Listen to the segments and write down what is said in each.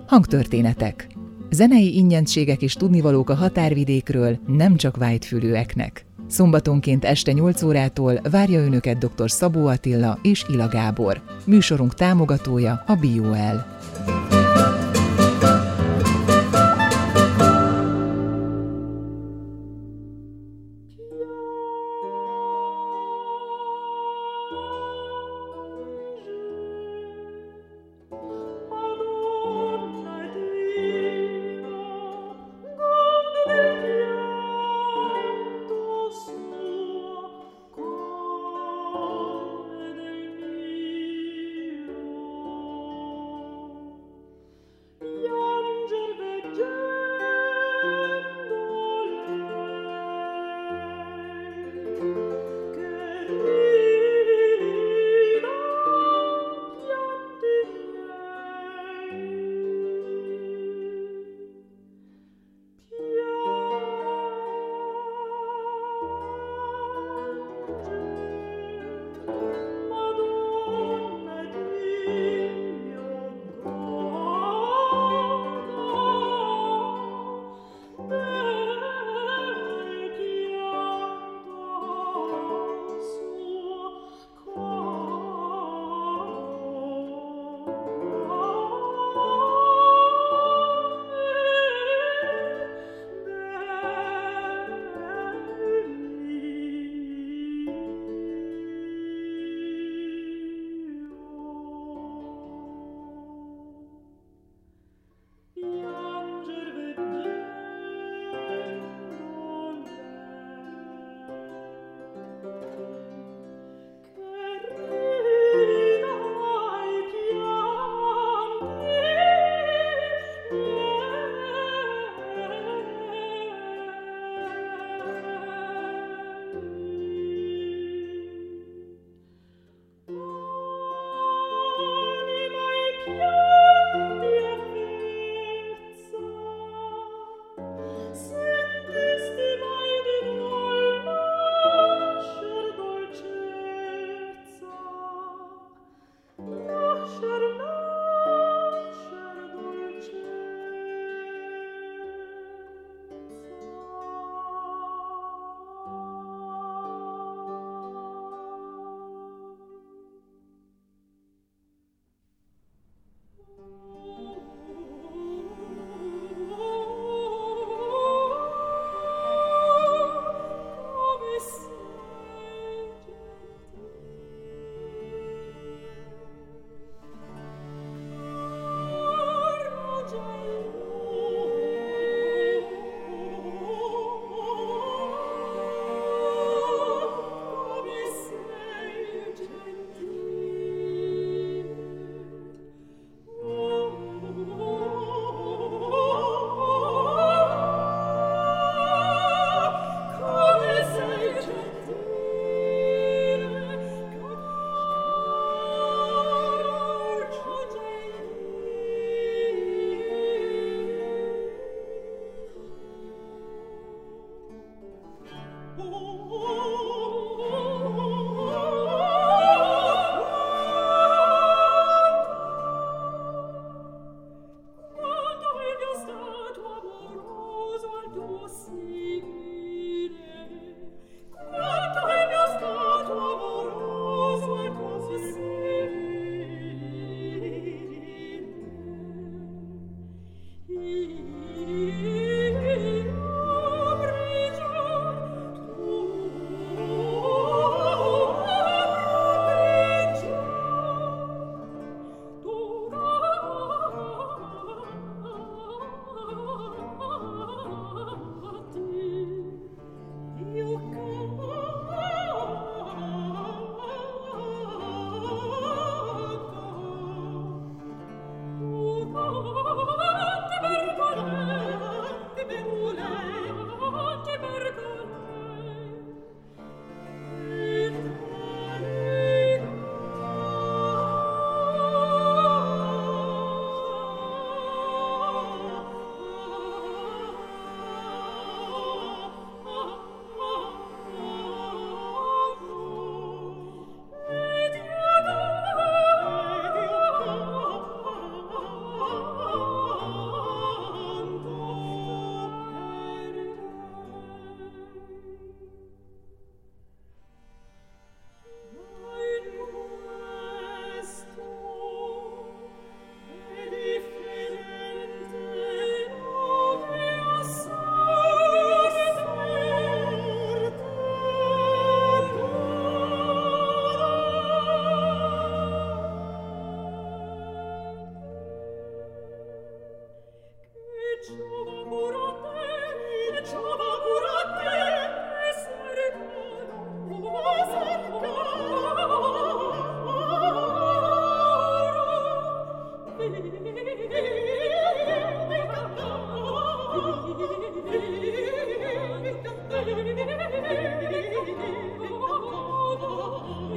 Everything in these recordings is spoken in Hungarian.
Hangtörténetek. Zenei ingyenségek és tudnivalók a határvidékről, nem csak vájtfülűeknek. Szombatonként este 8 órától várja önöket dr. Szabó Attila és Ila Gábor. Műsorunk támogatója a BioL.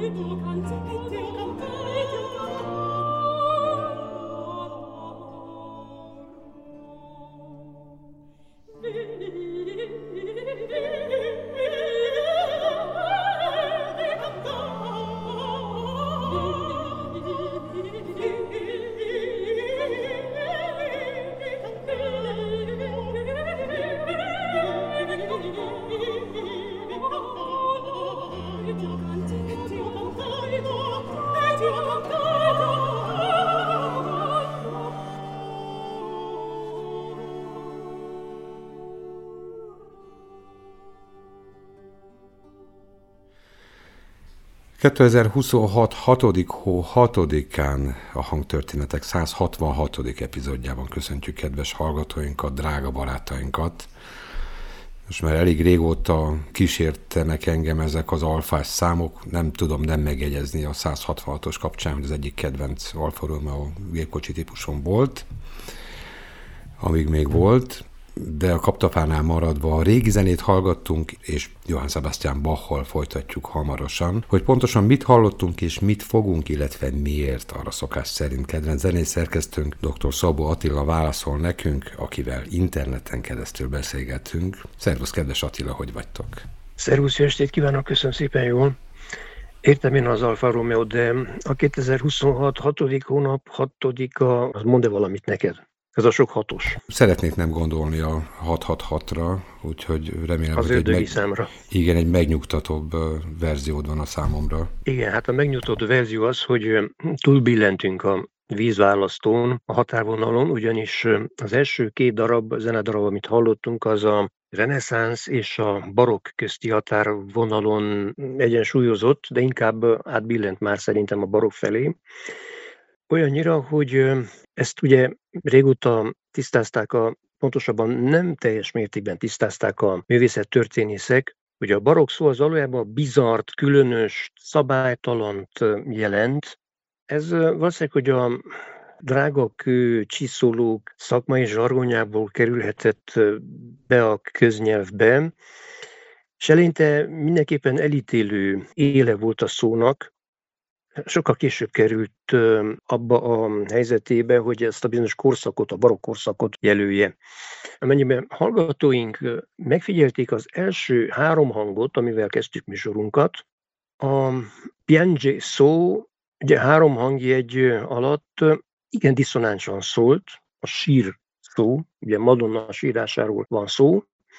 ...2026. 6. hó 6-án a Hangtörténetek 166. epizódjában köszöntjük kedves hallgatóinkat, drága barátainkat. Most már elég régóta kísértenek engem ezek az alfás számok, nem tudom nem megjegyezni a 166-os kapcsán, hogy az egyik kedvenc Alfa Romeo gépkocsi típusom volt, amíg még volt, de a kaptafánál maradva a régi zenét hallgattunk, és Johann Sebastian Bachal folytatjuk hamarosan. Hogy pontosan mit hallottunk és mit fogunk, illetve miért, arra szokás szerint kedvenc zenészerkesztőnk dr. Szabó Attila válaszol nekünk, akivel interneten keresztül beszélgetünk. Szervusz, kedves Attila, hogy vagytok? Szervusz, jó estét kívánok, köszönöm szépen, jól. Értem én az Alfa Romeo, de a 2026. 6. hónap 6-a, az mond-e valamit neked? Ez a sok hatos. Szeretnék nem gondolni a 666-ra, úgyhogy remélem, az hogy egy megnyugtatóbb verziód van a számomra. Igen, hát a megnyugtatott verzió az, hogy túlbillentünk a vízválasztón, a határvonalon, ugyanis az első két zenedarab, amit hallottunk, az a reneszánsz és a barokk közti határvonalon egyensúlyozott, de inkább átbillent már szerintem a barokk felé. Olyannyira, hogy ezt ugye régóta tisztázták, pontosabban nem teljes mértékben tisztázták a művészettörténészek, hogy a barokk szó az valójában bizart, különös, szabálytalant jelent. Ez valószínűleg, hogy a drága kő csiszolók szakmai zsargonjából kerülhetett be a köznyelvbe, és eleinte mindenképpen elítélő éle volt a szónak. Sokkal később került abba a helyzetébe, hogy ezt a bizonyos korszakot, a barokk korszakot jelölje. Amennyiben hallgatóink megfigyelték az első három hangot, amivel kezdtük műsorunkat, a piange szó, ugye három hangjegy alatt igen diszonánsan szólt, a sír szó, ugye Madonna sírásáról van szó,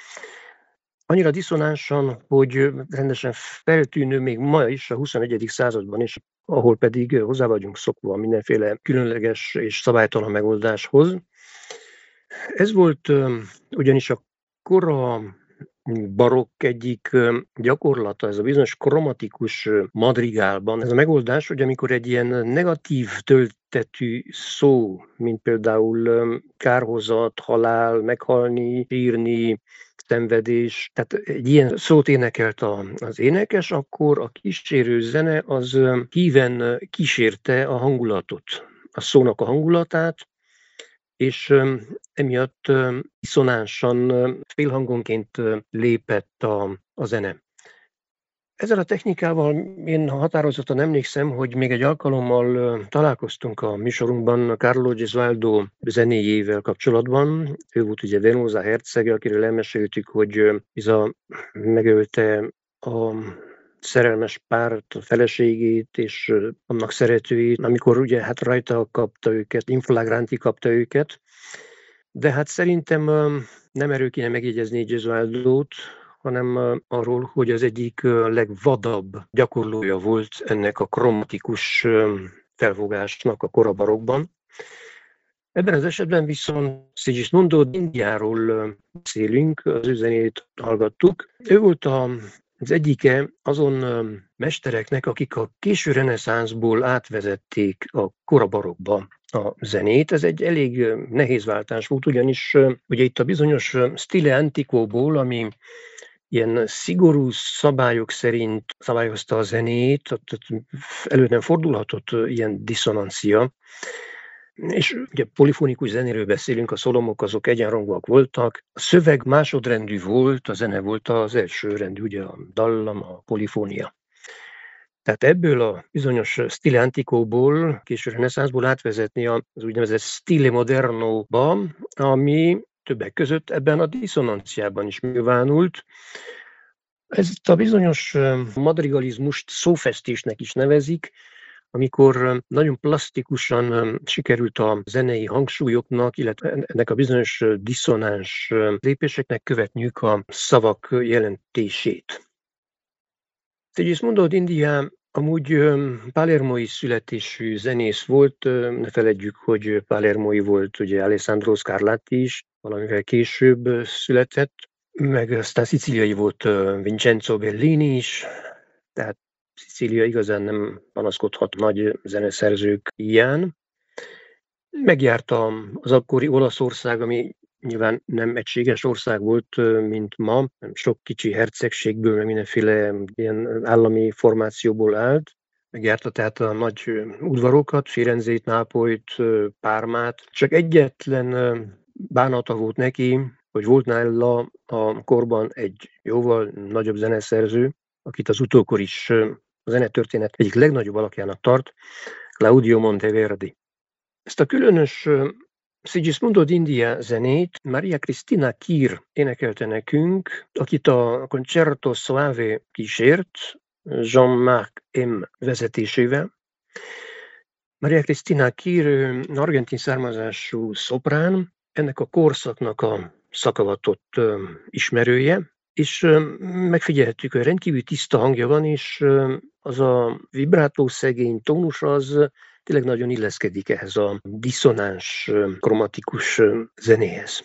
annyira diszonánsan, hogy rendesen feltűnő még ma is, a 21. században is, ahol pedig hozzá vagyunk szokva mindenféle különleges és szabálytalan megoldáshoz. Ez volt ugyanis a kora barokk egyik gyakorlata, ez a bizonyos kromatikus madrigálban. Ez a megoldás, hogy amikor egy ilyen negatív töltetű szó, mint például kárhozat, halál, meghalni, sírni, szenvedés, tehát egy ilyen szót énekelt az énekes, akkor a kísérő zene az híven kísérte a hangulatot, a szónak a hangulatát, és emiatt diszonánsan, félhangonként lépett a zene. Ezzel a technikával én határozottan emlékszem, hogy még egy alkalommal találkoztunk a műsorunkban Carlo Gesualdo zenéjével kapcsolatban. Ő volt ugye Venosa herceg, akiről elmeséltük, hogy Isa megölte a szerelmes párt, a feleségét és annak szeretőjét, amikor ugye hát rajta kapta őket, inflagranti kapta őket. De hát szerintem nem erről kéne megjegyezni Gesualdót, hanem arról, hogy az egyik legvadabb gyakorlója volt ennek a kromatikus felfogásnak a kora barokkban. Ebben az esetben viszont Sigismondo d'Indiáról beszélünk, az ő zenét hallgattuk. Ő volt az egyike azon mestereknek, akik a késő reneszánszból átvezették a kora barokkba a zenét. Ez egy elég nehéz váltás volt, ugyanis ugye itt a bizonyos stile antiquóból, ami ilyen szigorú szabályok szerint szabályozta a zenét, tehát elő nem fordulhatott ilyen diszonancia. És ugye polifonikus zenéről beszélünk, a szolomok azok egyenrangúak voltak, a szöveg másodrendű volt, a zene volt az elsőrendű, ugye a dallam, a polifónia. Tehát ebből a bizonyos stile antiquóból, késő reneszánszból átvezetni az úgynevezett stile modernoba, ami többek között ebben a diszonanciában is nyilvánult. Ezt a bizonyos madrigalizmust szófestésnek is nevezik, amikor nagyon plastikusan sikerült a zenei hangsúlyoknak, illetve ennek a bizonyos diszonáns lépéseknek követniük a szavak jelentését. Sigismundo d'India amúgy palermói születésű zenész volt, ne feledjük, hogy palermói volt ugye Alessandro Scarlatti is, valamivel később született, meg aztán szicíliai volt Vincenzo Bellini is, tehát Szicília igazán nem panaszkodhat nagy zeneszerzők ilyen. Megjárta az akkori Olaszország, ami nyilván nem egységes ország volt, mint ma, sok kicsi hercegségből, meg mindenféle ilyen állami formációból állt. Megjárta tehát a nagy udvarokat, Firenzét, Nápolyt, Pármát. Csak egyetlen bánata volt neki, hogy volt nála a korban egy jóval nagyobb zeneszerző, akit az utókor is a zenetörténet egyik legnagyobb alakjának tart, Claudio Monteverdi. Ezt a különös Sigismundo d'India zenét Maria Cristina Kir énekelte nekünk, akit a Concerto Soave kísért, Jean-Marc M. vezetésével. Maria Cristina Kir argentin származású szoprán, ennek a korszaknak a szakavatott ismerője, és megfigyelhettük, hogy rendkívül tiszta hangja van, és az a vibrátó szegény tónus az tényleg nagyon illeszkedik ehhez a diszonáns, kromatikus zenéhez.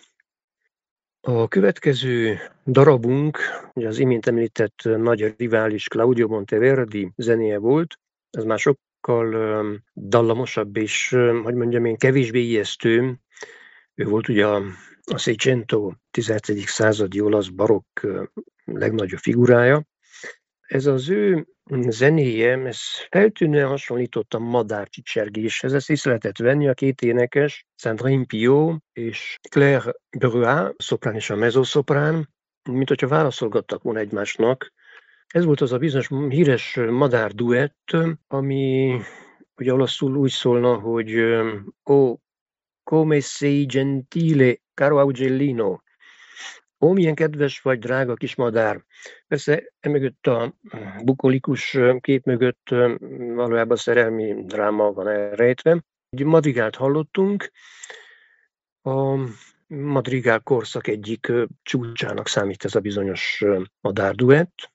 A következő darabunk, ugye az imént említett nagy rivális Claudio Monteverdi zenéje volt, ez már sokkal dallamosabb és, hogy mondjam én, kevésbé ijesztő. Ő volt ugye a Seicento 17. századi olasz barokk legnagyobb figurája. Ez az ő zenéje, ez feltűnően hasonlított a madárcsicsergéshez. Ezt észre lehetett venni a két énekes, Sandrine Piau és Claire Bruat, szoprán és a mezzoszoprán, mint hogyha válaszolgattak volna egymásnak. Ez volt az a bizonyos híres madárduett, ami ugye olaszul úgy szólna, hogy "Oh, come sei gentile, caro Augellino." Ó, milyen kedves vagy, drága kis madár. Persze emögött a bukolikus kép mögött valójában szerelmi dráma van elrejtve. Egy madrigált hallottunk, a madrigál korszak egyik csúcsának számít ez a bizonyos madárduett.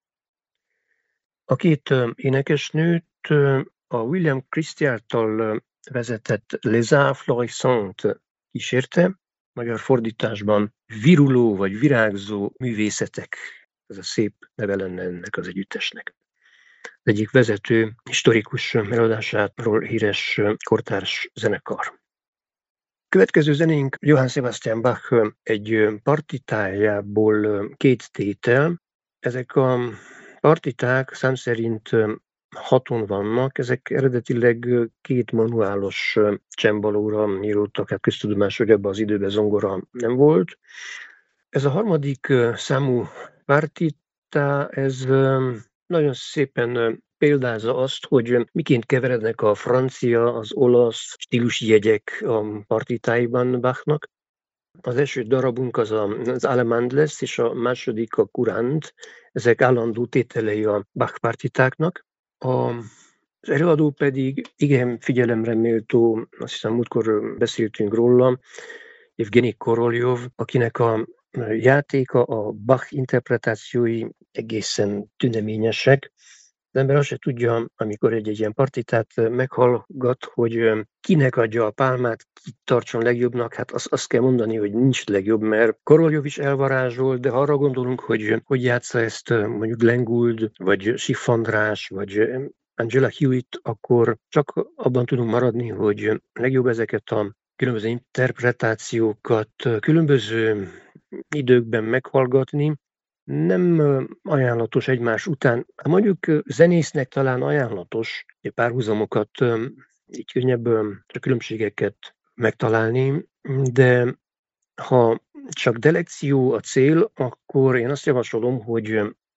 A két énekesnőt a William Christie által vezetett Les Arts Florissants kísérte, magyar fordításban viruló vagy virágzó művészetek, ez a szép neve lenne ennek az együttesnek. Az egyik vezető historikus előadásáról híres kortárs zenekar. Következő zenénk Johann Sebastian Bach egy partitájából két tétel. Ezek a partiták szám szerint 6 vannak, ezek eredetileg 2 manuálos csembalóra íródtak, hát köztudomás, hogy ebben az időben zongora nem volt. Ez a harmadik számú partita, ez nagyon szépen példázza azt, hogy miként keverednek a francia, az olasz stílusjegyek a partitáiban Bachnak. Az első darabunk az Allemande lesz, és a második a Courante. Ezek állandó tételei a Bach partitáknak. Az előadó pedig igen figyelemre méltó, azt hiszem múltkor beszéltünk róla, Evgeni Koroljov, akinek a játéka, a Bach interpretációi egészen tüneményesek. Az ember azt se tudja, amikor egy ilyen partitát meghallgat, hogy kinek adja a pálmát, ki tartson legjobbnak, hát azt kell mondani, hogy nincs legjobb, mert Koroljov is elvarázsol, de ha arra gondolunk, hogy játsza ezt mondjuk Glenn Gould, vagy Schiff András, vagy Angela Hewitt, akkor csak abban tudunk maradni, hogy legjobb ezeket a különböző interpretációkat különböző időkben meghallgatni. Nem ajánlatos egymás után, mondjuk zenésznek talán ajánlatos párhuzamokat, így könnyebb a különbségeket megtalálni, de ha csak delekció a cél, akkor én azt javasolom, hogy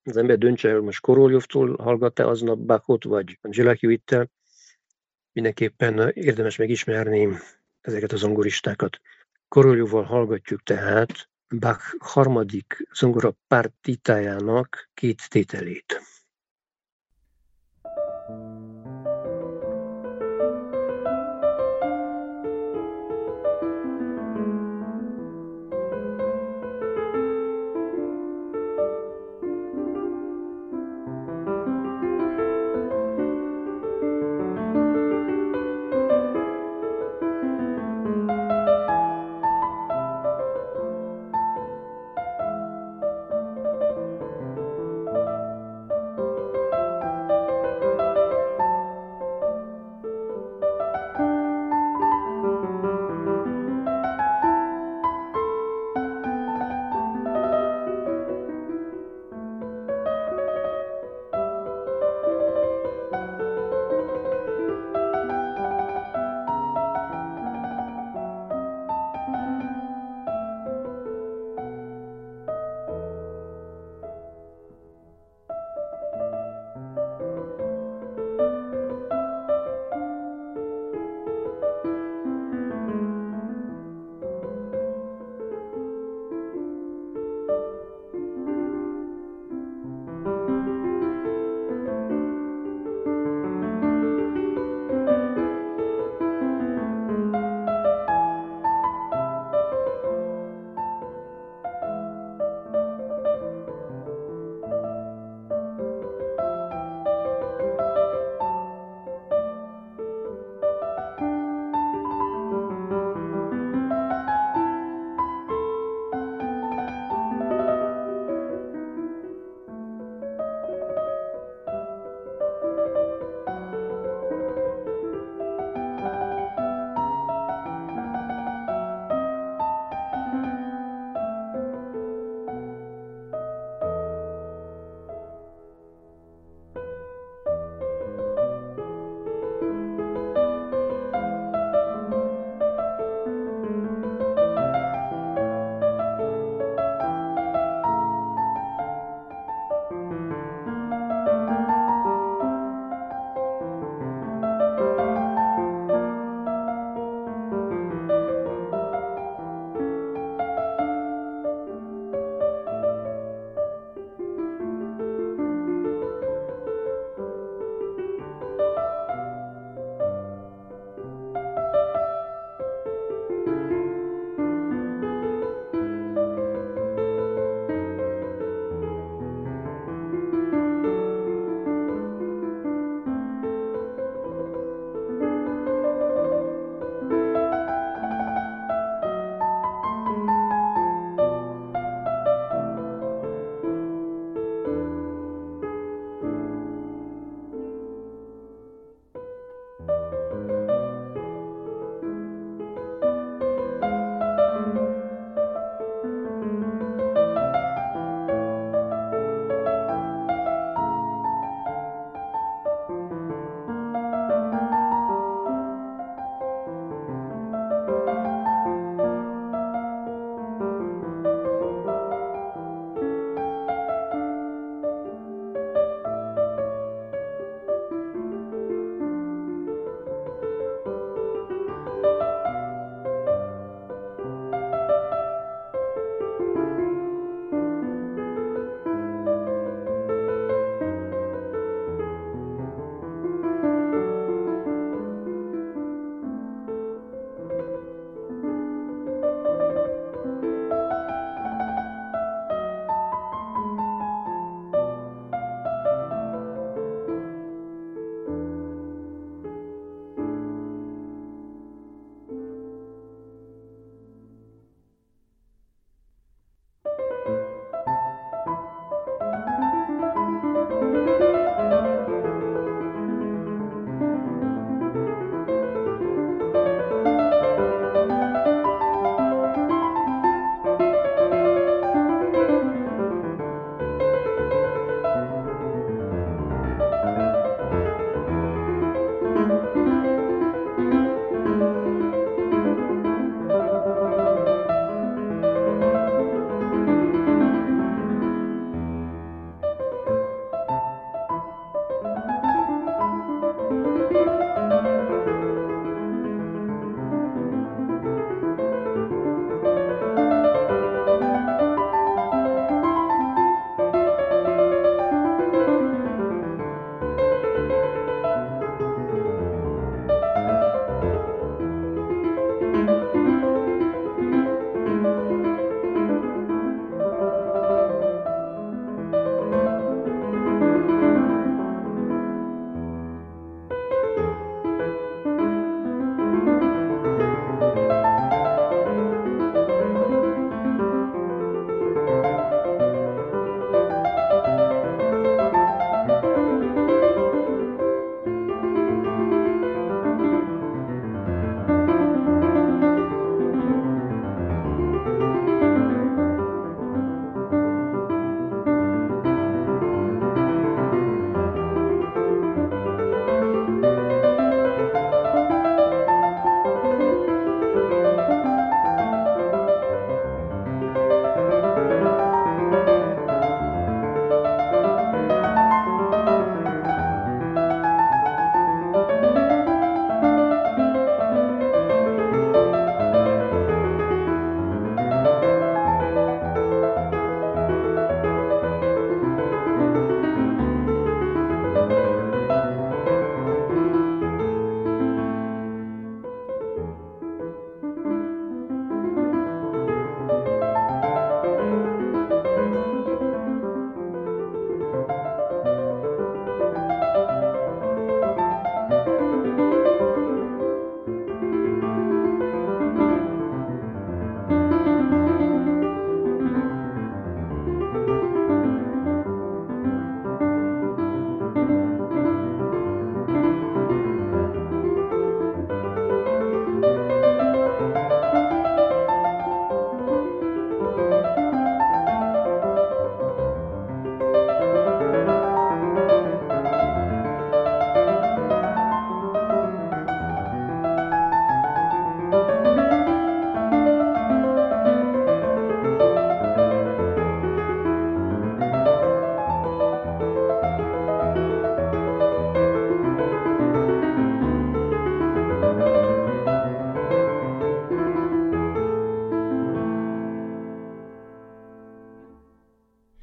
az ember döntse, hogy most Koroljovtól hallgat-e aznap Bachot, vagy Angela Hewitt-tel. Mindenképpen érdemes megismerni ezeket a zongoristákat. Koroljovval hallgatjuk tehát Bach harmadik zongora partitájának 2 tételét.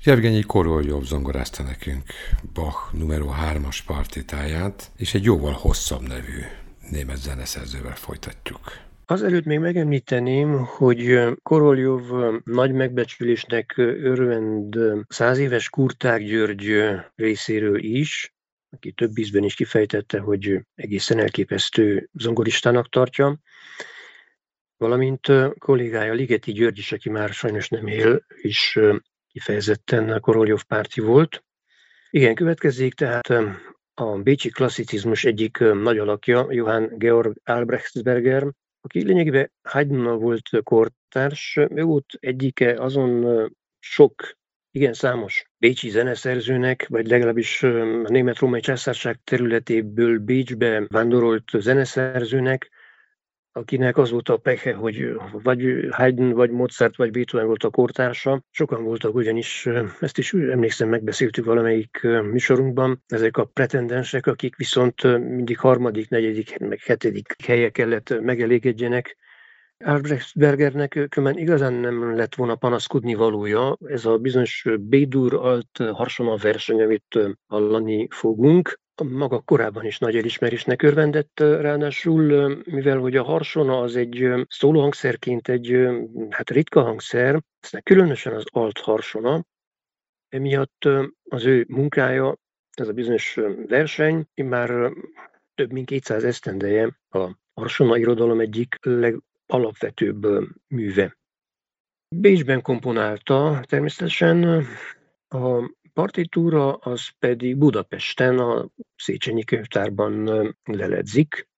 Jevgenyi Koroljov zongorázta nekünk Bach numero 3-as partitáját, és egy jóval hosszabb nevű német zeneszerzővel folytatjuk. Azelőtt még megemlíteném, hogy Koroljov nagy megbecsülésnek örvend 100 éves Kurták György részéről is, aki több ízben is kifejtette, hogy egészen elképesztő zongoristának tartja, valamint kollégája Ligeti György is, aki már sajnos nem él, és kifejezetten Koroljov párti volt. Igen, következzék tehát a bécsi klasszicizmus egyik nagy alakja, Johann Georg Albrechtsberger, aki lényegében Haydnnal volt kortárs. Ő volt egyike azon sok, igen számos bécsi zeneszerzőnek, vagy legalábbis a Német-Római Császárság területéből Bécsbe vándorolt zeneszerzőnek, akinek az volt a pehe, hogy vagy Haydn, vagy Mozart, vagy Beethoven volt a kortársa. Sokan voltak ugyanis, ezt is emlékszem, megbeszéltük valamelyik műsorunkban, ezek a pretendensek, akik viszont mindig harmadik, negyedik, meg hetedik helye kellett megelégedjenek. Albrechtsbergernek különben igazán nem lett volna panaszkodni valója. Ez a bizonyos B-dur alt harsona verseny, amit hallani fogunk, maga korábban is nagy elismerésnek örvendett, ráadásul, mivel hogy a harsona az egy szólóhangszerként egy ritka hangszer, különösen az alt harsona, emiatt az ő munkája, ez a bizonyos verseny, már több mint 200 esztendeje a harsona irodalom egyik legalapvetőbb műve. Bécsben komponálta természetesen, a partitúra az pedig Budapesten a Széchenyi könyvtárban leledzik.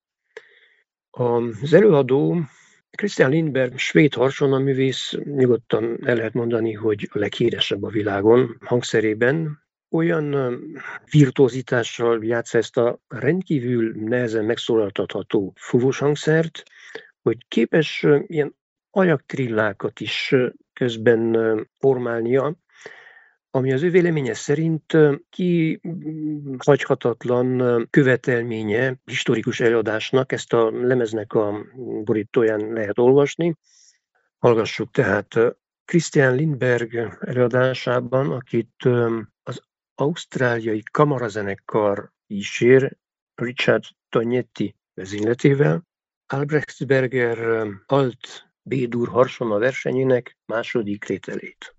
Az előadó Christian Lindberg, svéd harsonaművész, nyugodtan el lehet mondani, hogy a leghíresebb a világon hangszerében. Olyan virtuózitással játsza ezt a rendkívül nehezen megszólaltatható fúvós hangszert, hogy képes ilyen ajaktrillákat is közben formálnia, ami az ő véleménye szerint kihagyhatatlan követelménye historikus előadásnak, ezt a lemeznek a borítóján lehet olvasni. Hallgassuk tehát Christian Lindberg előadásában, akit az ausztráliai kamarazenekar kísér Richard Tognetti vezényletével, Albrechtsberger alt B-dur harsona versenyének második tételét.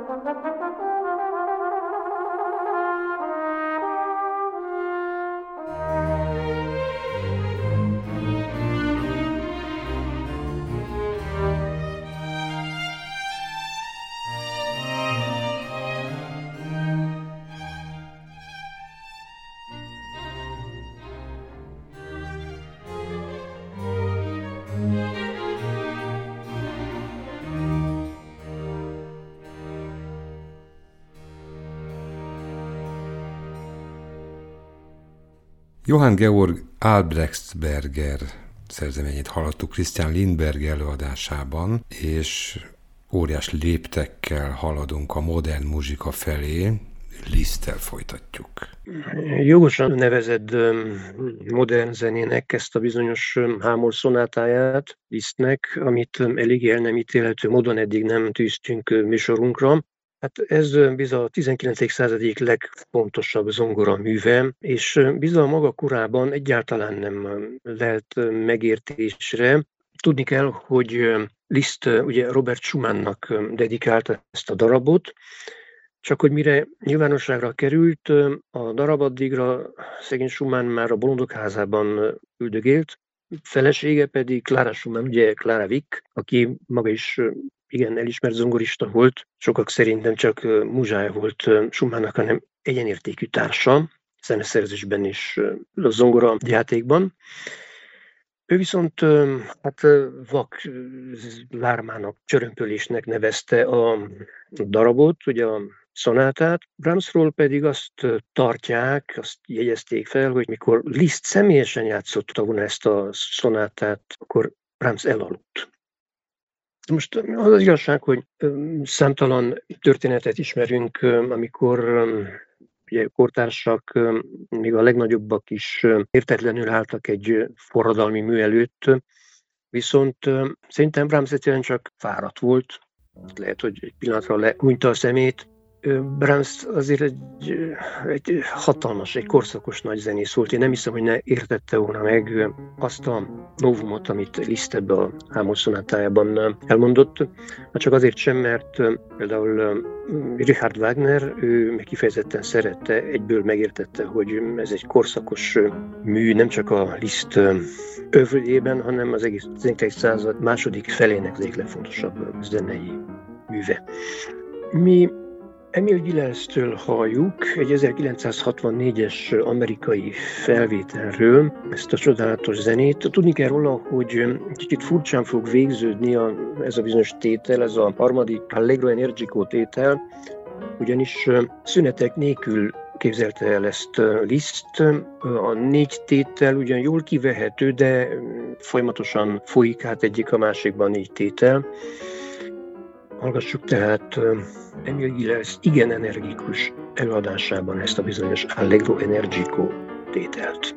Johann Georg Albrechtsberger szerzeményét hallottuk Christian Lindberg előadásában, és óriás léptekkel haladunk a modern muzsika felé. Liszttel folytatjuk. Jogosan nevezed modern zenének ezt a bizonyos Hámol szonátáját Lisztnek, amit eléggé el nem ítélhető módon eddig nem tűztünk műsorunkra. Hát ez bizony a 19. század egyik legfontosabb zongora műve, és bizony maga korában egyáltalán nem lelt megértésre. Tudni kell, hogy Liszt ugye Robert Schumannnak dedikálta ezt a darabot, csak hogy mire nyilvánosságra került, a darab addigra szegény Schumann már a Bolondok házában üldögélt, felesége pedig Clara Schumann, ugye Clara Wieck, aki maga is igen elismert zongorista volt, sokak szerint nem csak muzsája volt Schumannnak, hanem egyenértékű társa, zeneszerzésben és a zongora játékban. Ő viszont hát vak lármának, csörömpölésnek nevezte a darabot, ugye a szonátát. Brahmsról pedig azt tartják, azt jegyezték fel, hogy mikor Liszt személyesen játszotta volna ezt a szonátát, akkor Brahms elaludt. Most az igazság, hogy számtalan történetet ismerünk, amikor ugye kortársak, még a legnagyobbak is értetlenül álltak egy forradalmi mű előtt, viszont szerintem Brahms egyszerűen csak fáradt volt. Lehet, hogy egy pillanatra lehúnyta a szemét. Brahms azért egy hatalmas, egy korszakos nagy zenész volt. Én nem hiszem, hogy ne értette volna meg azt a novumot, amit Liszt ebbe a Hámol szonátájában elmondott. Csak azért sem, mert például Richard Wagner, ő meg kifejezetten szerette, egyből megértette, hogy ez egy korszakos mű, nem csak a Liszt övréjében, hanem az egész 19. század második felének az egyik legfontosabb zenei műve. Mi Emil Gilels-től halljuk egy 1964-es amerikai felvételről ezt a csodálatos zenét. Tudni kell róla, hogy kicsit furcsán fog végződni ez a bizonyos tétel, ez a harmadik Allegro Energico tétel, ugyanis szünetek nélkül képzelte el ezt Liszt. A 4 tétel ugyan jól kivehető, de folyamatosan folyik át egyik a másikban 4 tétel. Hallgassuk tehát Emil Gilels igen energikus előadásában ezt a bizonyos Allegro Energico tételt.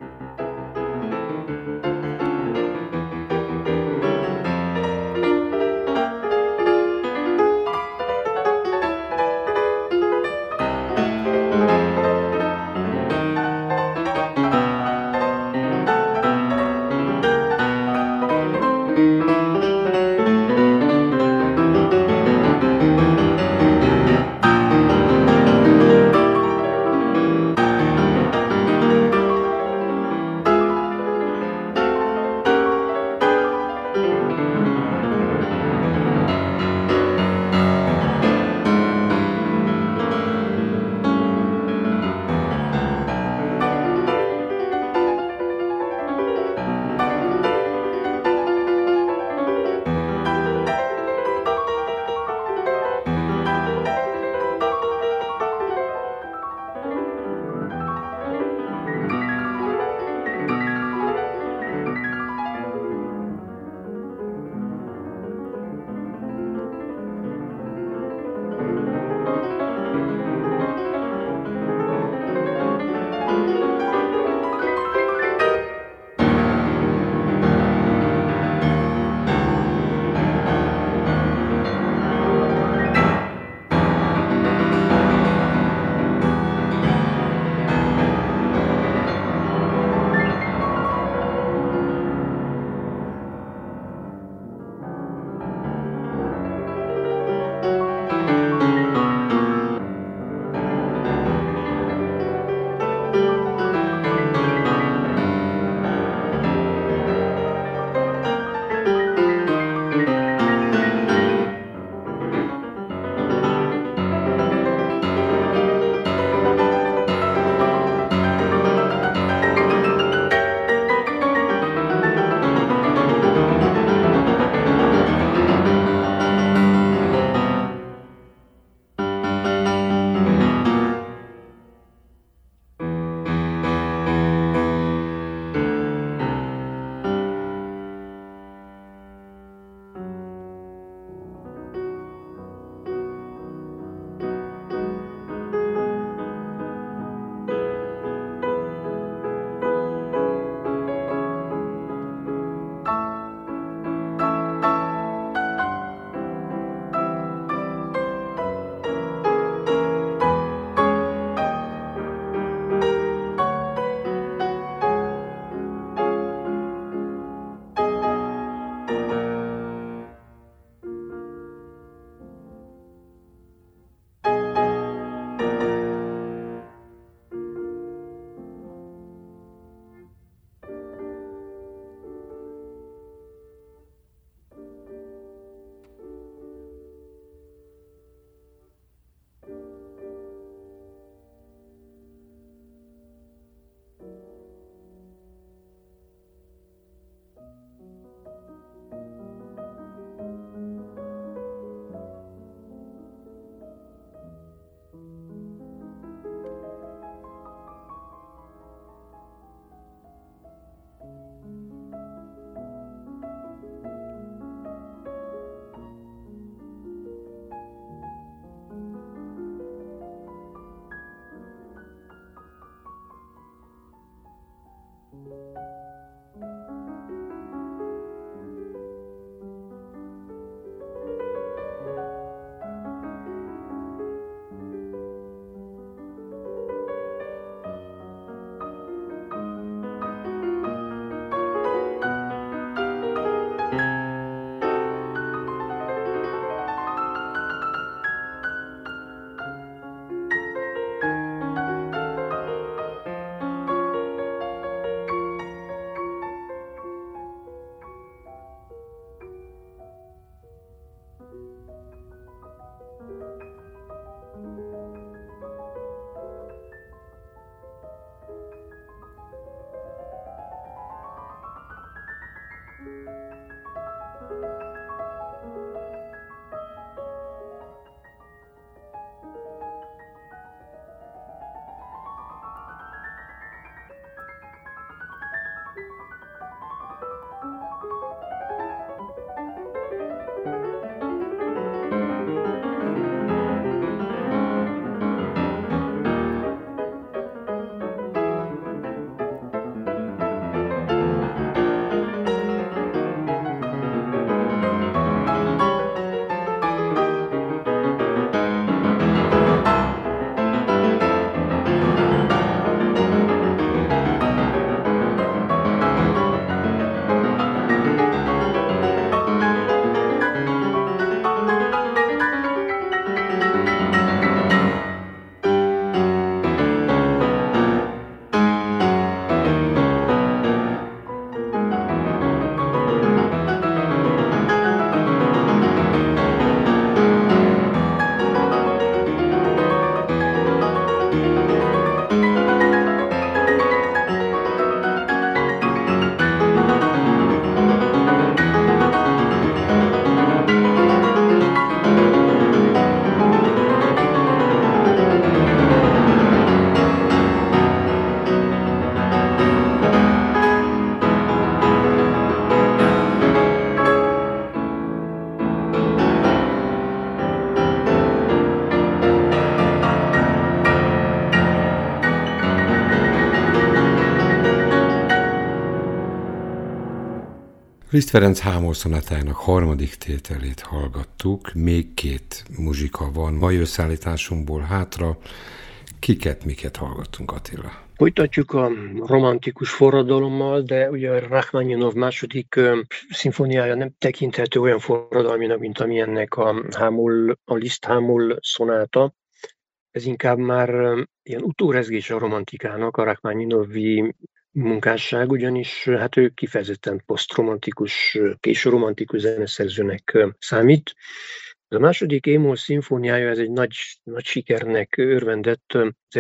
Liszt Ferenc Hámor szonátájának harmadik tételét hallgattuk, még 2 muzsika van mai összeállításunkból hátra. Miket hallgattunk, Attila? Folytatjuk a romantikus forradalommal, de ugye Rachmaninov második szimfóniája nem tekinthető olyan forradalminak, mint amilyennek a Liszt Hámor szonáta. Ez inkább már ilyen utórezgés a romantikának, a Rachmaninovi munkásság, ugyanis hát ő kifejezetten posztromantikus, késő romantikus zeneszerzőnek számít. A második E-moll szimfóniája, ez egy nagy sikernek örvendett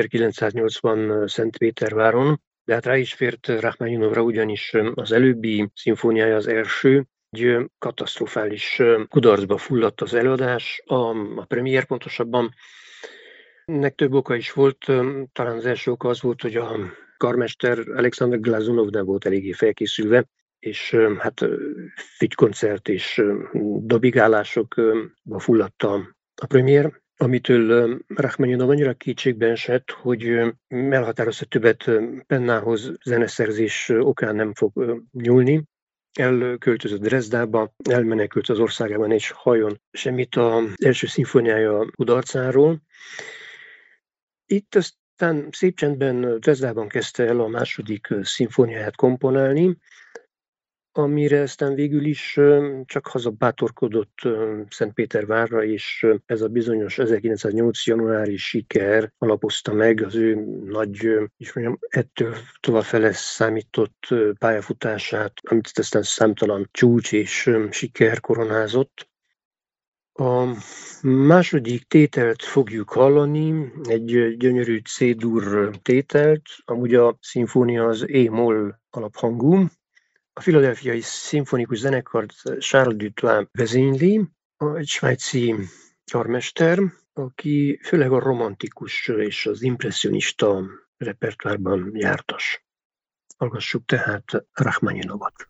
1980 Szentpéterváron, de hát rá is fért Rachmaninovra, ugyanis az előbbi szimfóniája, az első, egy katasztrofális kudarcba fulladt az előadás, a premier pontosabban. Ennek több oka is volt, talán az első oka az volt, hogy a karmester Alexander Glazunov nem volt eléggé felkészülve, és hát fügykoncert és dobigálásokba fulladt a premier, amitől Rachmaninov annyira kétségbe esett, hogy elhatározta, többet pennához zeneszerzés okán nem fog nyúlni. Elköltözött Dresdába, elmenekült az országában, és halljon semmit az első szimfóniája kudarcáról. Itt aztán szép csendben Dresdában kezdte el a második szimfóniáját komponálni, amire aztán végül is csak hazabátorkodott Szentpétervárra, és ez a bizonyos 1908. januári siker alapozta meg az ő nagy, és mondjam, ettől továbbfele számított pályafutását, amit aztán számtalan csúcs és siker koronázott. A második tételt fogjuk hallani, egy gyönyörű C-dur tételt, amúgy a szimfónia az E-moll alaphangú. A Philadelphiai Szimfonikus Zenekart Charles Dutoit vezényli, egy svájci karmester, aki főleg a romantikus és az impresszionista repertoárban jártas. Hallgassuk tehát Rachmaninovot.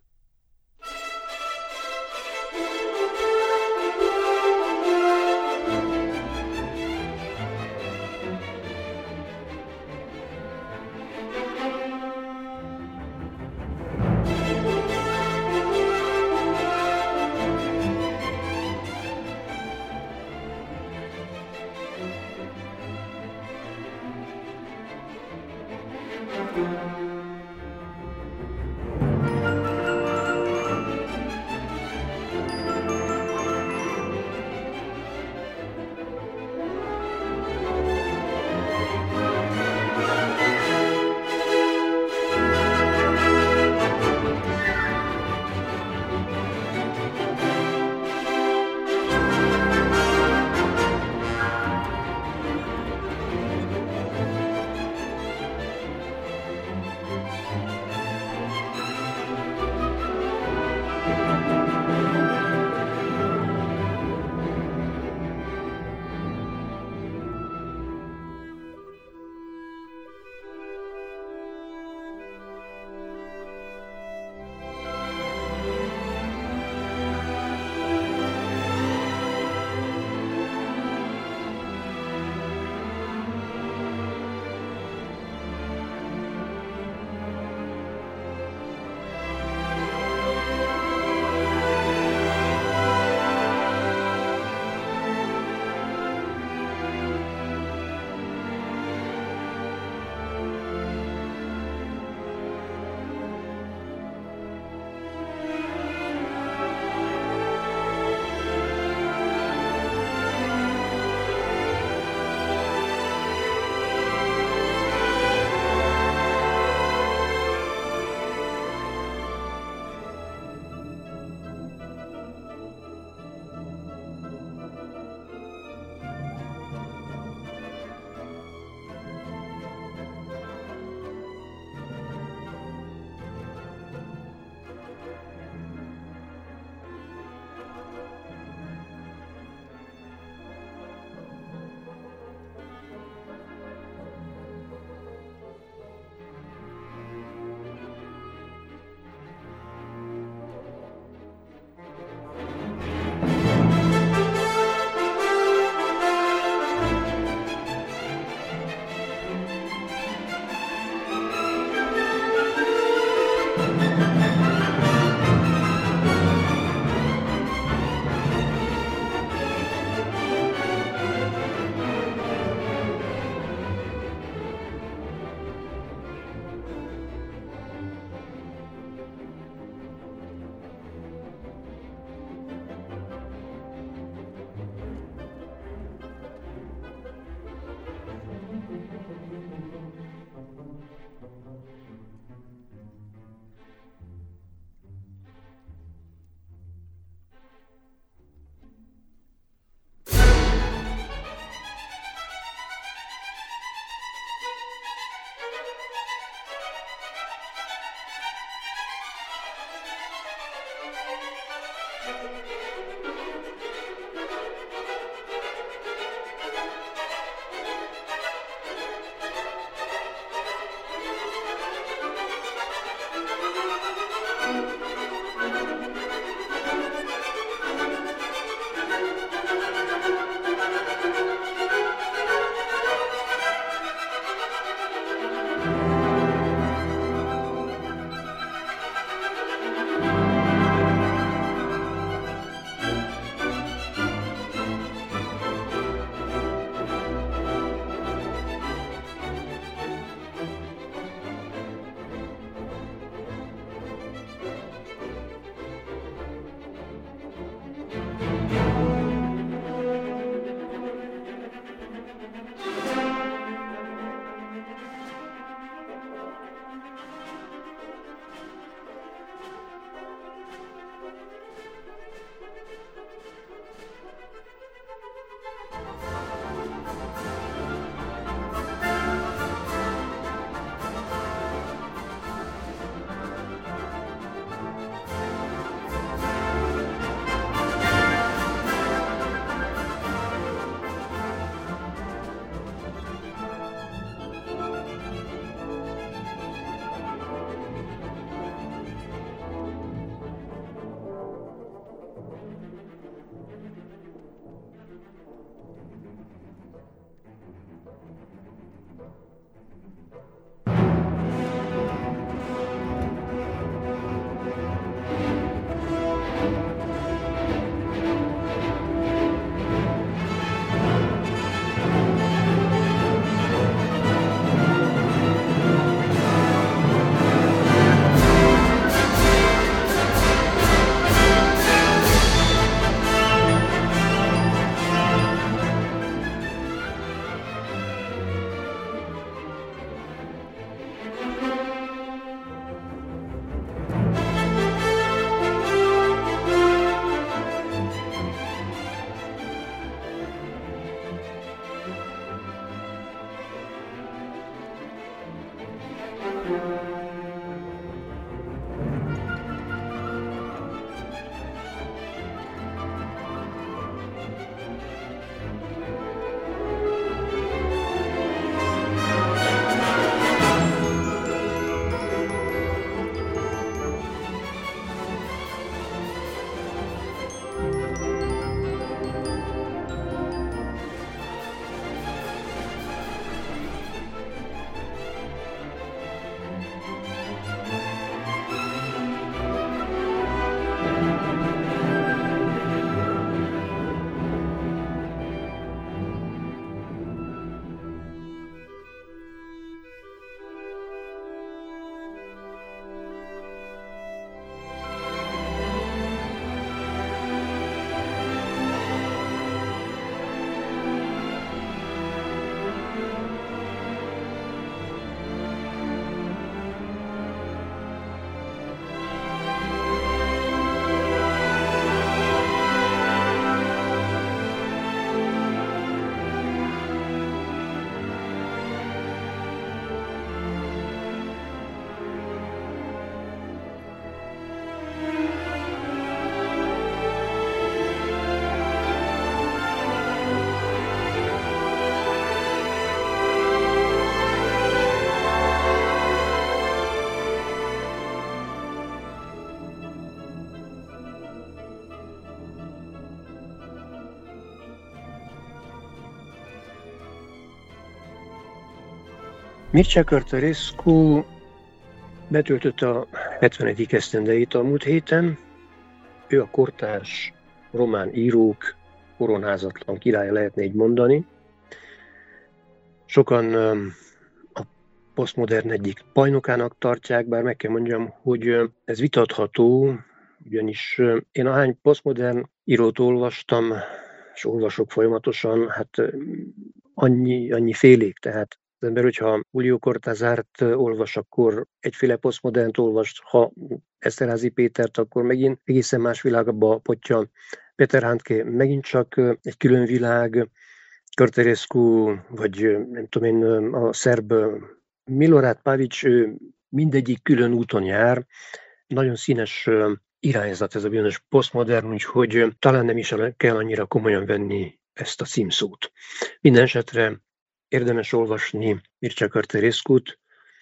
Mircea Cărtărescu betöltötte a 71. esztendejét a múlt héten. Ő a kortárs román írók koronázatlan királya, lehetne így mondani. Sokan a posztmodern egyik bajnokának tartják, bár meg kell mondjam, hogy ez vitatható, ugyanis én ahány posztmodern írót olvastam, és olvasok folyamatosan, hát annyi félék, tehát az ember, hogyha Julio Cortázárt olvas, akkor egyféle posztmodernt olvas, ha Esterházy Pétert, akkor megint egészen más világba potja. Péter Handke megint csak egy külön világ, Cărtărescu, vagy nem tudom én, a szerb Milorad Pavic, mindegyik külön úton jár. Nagyon színes irányzat ez a bizonyos posztmodern, úgyhogy talán nem is kell annyira komolyan venni ezt a címszót. Minden esetre érdemes olvasni Mircea Cărtărescut.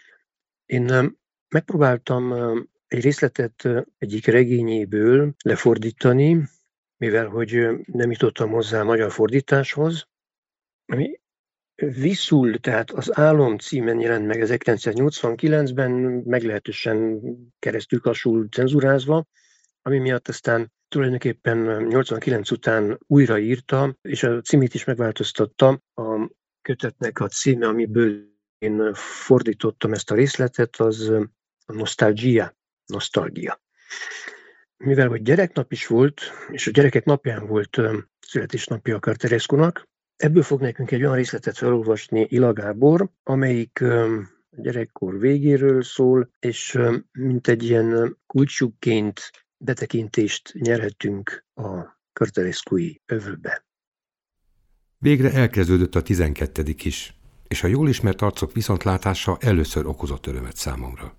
Én megpróbáltam egy részletet egyik regényéből lefordítani, mivel hogy nem jutottam hozzá a magyar fordításhoz, ami Viszul, tehát az Álom címen jelent meg 1989-ben, meglehetősen keresztülkassul cenzurázva, ami miatt aztán tulajdonképpen 89 után újraírta, és a címét is megváltoztatta. A kötetnek a címe, amiből én fordítottam ezt a részletet, az a Nosztalgia. Mivel hogy gyereknap is volt, és a gyerekek napján volt születésnapja a Cărtărescunak, ebből fog nekünk egy olyan részletet felolvasni Ila Gábor, amelyik a gyerekkor végéről szól, és mint egy ilyen kulcsukként betekintést nyerhetünk a Cărtărescui övőbe. Végre elkezdődött a 12. is, és a jól ismert arcok viszontlátása először okozott örömet számomra.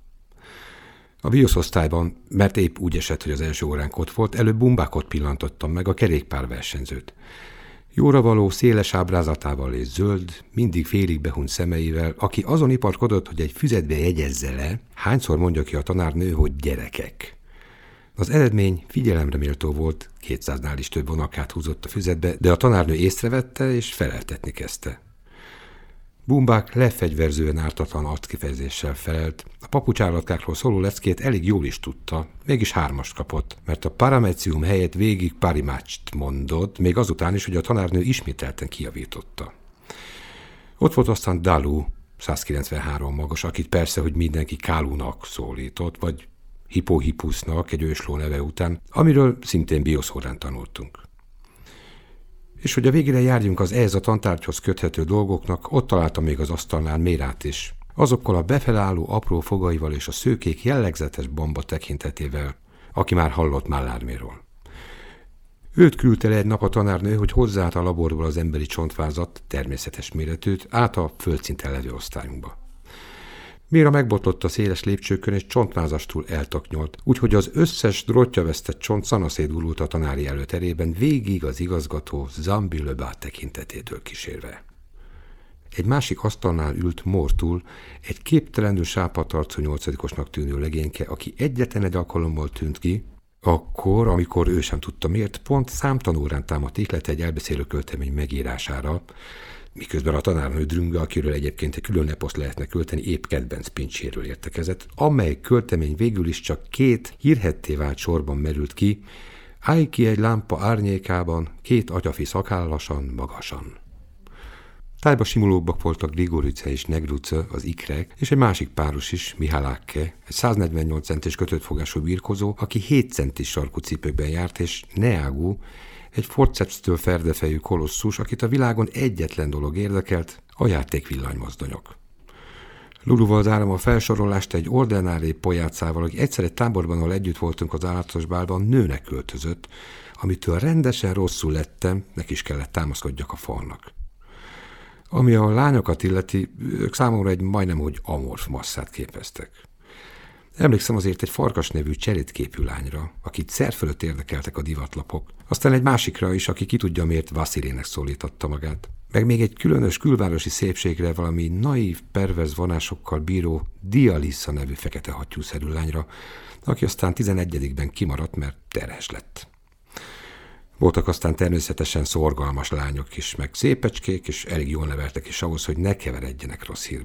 A bioszosztályban, mert épp úgy esett, hogy az első óránk ott volt, előbb Bumbákot pillantottam meg, a kerékpárversenyzőt. Jóra való, széles ábrázatával és zöld, mindig félig behunyt szemeivel, aki azon iparkodott, hogy egy füzetbe jegyezze le, hányszor mondja ki a tanárnő, hogy gyerekek. Az eredmény figyelemre méltó volt, 200-nál is több vonakát húzott a füzetbe, de a tanárnő észrevette és feleltetni kezdte. Bumbák lefegyverzően ártatlan arckifejezéssel felelt, a papucsállatkákról szóló leckét elég jól is tudta, mégis 3-ast kapott, mert a paramecium helyett végig parimácst mondott, még azután is, hogy a tanárnő ismételten kijavította. Ott volt aztán Dalu, 193 magas, akit persze, hogy mindenki Kálúnak szólított, vagy Hippohippusnak egy ősló neve után, amiről szintén bioszórán tanultunk. És hogy a végére járjunk az ehhez a tantárgyhoz köthető dolgoknak, ott találtam még az asztalnál Mérát is, azokkal a befelálló apró fogaival és a szőkék jellegzetes bomba tekintetével, aki már hallott Mallarméról. Őt küldte le egy nap a tanárnő, hogy hozzáállt a laborból az emberi csontvázat, természetes méretűt, át a földszinten levő osztályunkba. Méra megbotlott a széles lépcsőkön, és csontvázastul eltaknyolt, úgyhogy az összes drótja vesztett csont szanaszét gurult a tanári előterében, végig az igazgató Zambi Lebá tekintetétől kísérve. Egy másik asztalnál ült Mortul, egy képtelenül sápadtarcú 8-osnak tűnő legényke, aki egyetlen egy alkalommal tűnt ki, akkor, amikor ő sem tudta miért, pont számtanórán támadt ihlete egy elbeszélő költemény megírására, miközben a tanárnő Drünga, akiről egyébként egy külön eposzt lehetne költeni, épp kedvenc pincséről értekezett, amely költemény végül is csak 2 hírhedté vált sorban merült ki, állj ki egy lámpa árnyékában, 2 atyafi szakállasan, magasan. Tájba simulóbbak voltak Grigorice és Negruce, az ikrek, és egy másik páros is, Mihalákke, egy 148 centis kötött fogású birkozó, aki 7 centis sarkú cipőkben járt, és Neagu, egy forcepstől ferdefejű kolosszus, akit a világon egyetlen dolog érdekelt, a játékvillanymozdonyok. Luluval zárom a felsorolást egy ordinári pojácával, aki egyszer egy táborban, ahol együtt voltunk az állatos bálban, nőnek költözött, amitől rendesen rosszul lettem, neki is kellett támaszkodjak a falnak. Ami a lányokat illeti, ők számomra egy majdnem hogy amorf masszát képeztek. Emlékszem azért egy Farkas nevű cserétképű lányra, akit szerfölött érdekeltek a divatlapok, aztán egy másikra is, aki ki tudja miért Vasilének szólította magát, meg még egy különös külvárosi szépségre valami naív, perverz vonásokkal bíró Dialissa nevű fekete hattyúszerű lányra, aki aztán 11-ben kimaradt, mert terhes lett. Voltak aztán természetesen szorgalmas lányok is, meg szépecskék, és elég jól neveltek is ahhoz, hogy ne keveredjenek rossz hírbe.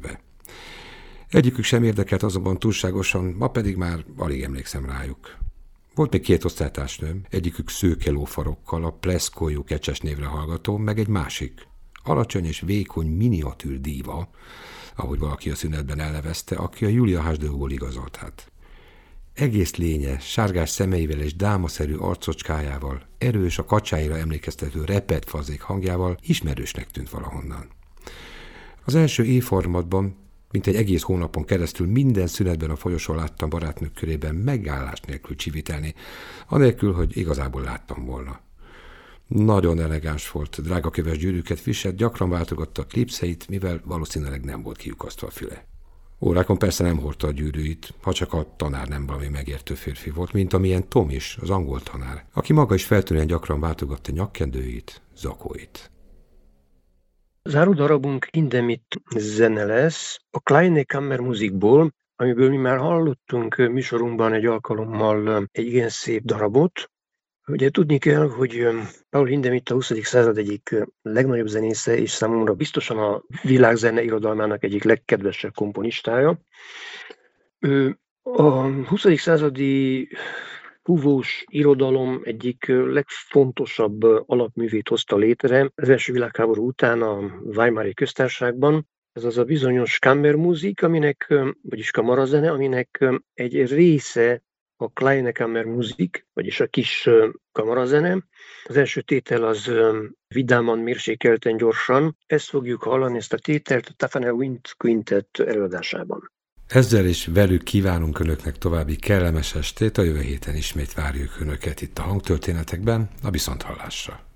Egyikük sem érdekelt azonban túlságosan, ma pedig már alig emlékszem rájuk. Volt még 2 osztálytársnőm, egyikük szőke lófarokkal, a Pleszkolyú Kecses névre hallgató, meg egy másik, alacsony és vékony miniatűr díva, ahogy valaki a szünetben elnevezte, aki a Julia Hasdőból igazolt hát. Egész lénye, sárgás szemeivel és dámaszerű arcocskájával, erős, a kacsáira emlékeztető repett fazék hangjával ismerősnek tűnt valahonnan. Az első évharmadban, mint egy egész hónapon keresztül minden szünetben a folyosón láttam barátnők körében megállás nélkül csivitelni, anélkül, hogy igazából láttam volna. Nagyon elegáns volt, drága köves gyűrűket viselt, gyakran váltogatta a klipszeit, mivel valószínűleg nem volt kiukasztva a füle. Órákon persze nem hordta a gyűrűit, ha csak a tanár nem valami megértő férfi volt, mint amilyen Tom is, az angol tanár, aki maga is feltűnően gyakran váltogatta nyakkendőit, zakóit. Záró darabunk Indemit zene lesz, a Kleine Kammermusikból, amiből mi már hallottunk műsorunkban egy alkalommal egy igen szép darabot. Ugye tudni kell, hogy Paul Hindemith a 20. század egyik legnagyobb zenésze, és számomra biztosan a világzene irodalmának egyik legkedvesebb komponistája. Ő a 20. századi fúvós irodalom egyik legfontosabb alapművét hozta létre az első világháború után a Weimari köztársaságban. Ez az a bizonyos Kammermusik, vagyis kamarazene, aminek egy része a Kleine Kammermusik, vagyis a kis kamarazene. Az első tétel az vidáman, mérsékelten, gyorsan. Ezt fogjuk hallani, ezt a tételt a Tafane Wind Quintet előadásában. Ezzel is velük kívánunk Önöknek további kellemes estét, a jövő héten ismét várjuk Önöket itt a Hangtörténetekben, a viszonthallásra.